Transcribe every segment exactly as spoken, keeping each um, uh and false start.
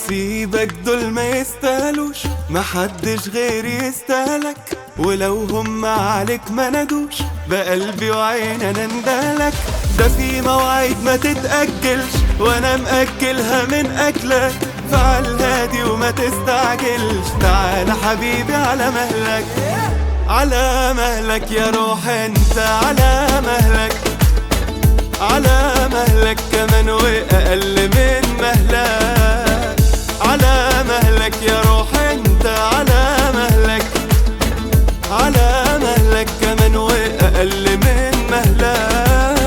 وسيبك دول ما يستاهلوش، محدش غيري يستاهلك، ولو هم عليك ما ندوش بقلبي وعيني انا ندالك. ده في مواعيد ما تتأجلش وانا مأجلها من اجلك، فعل هادي وما تستعجلش، تعال حبيبي على مهلك، على مهلك يا روح انت، على مهلك، على مهلك كمان واقل من مهلك، على مهلك يا روح انت، على مهلك، على مهلك كمان واقل من مهلك.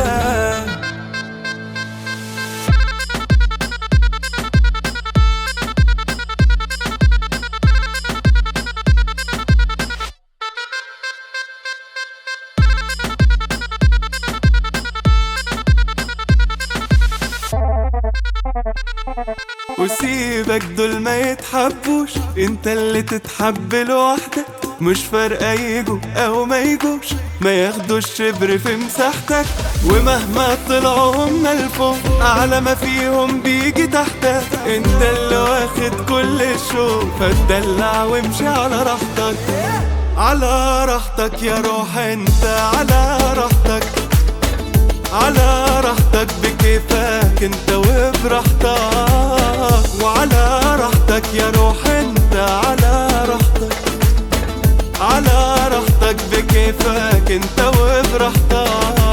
وسيبك دول ما يتحبوش، انت اللي تتحب لوحدك، مش فارقة يجوا او ما يجوش، ما ياخدوش شبر في مساحتك، ومهما طلعوا هم لفوق اعلى ما فيهم بيجي تحتك، انت اللي واخد كل الشوق، فتدلع وامشي على راحتك، على راحتك يا روح انت، على راحتك، على راحتك بكيفك انت وبراحتك، وعلى راحتك يا روح انت، على راحتك، على راحتك بكيفك انت وبراحتك.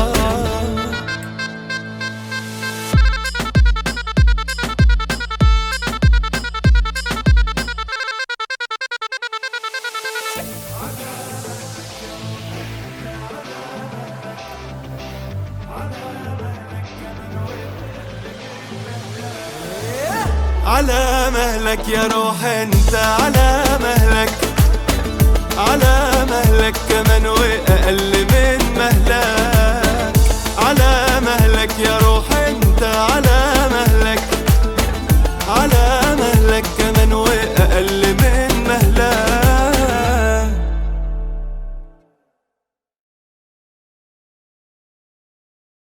على مهلك يا روح انت، على مهلك، على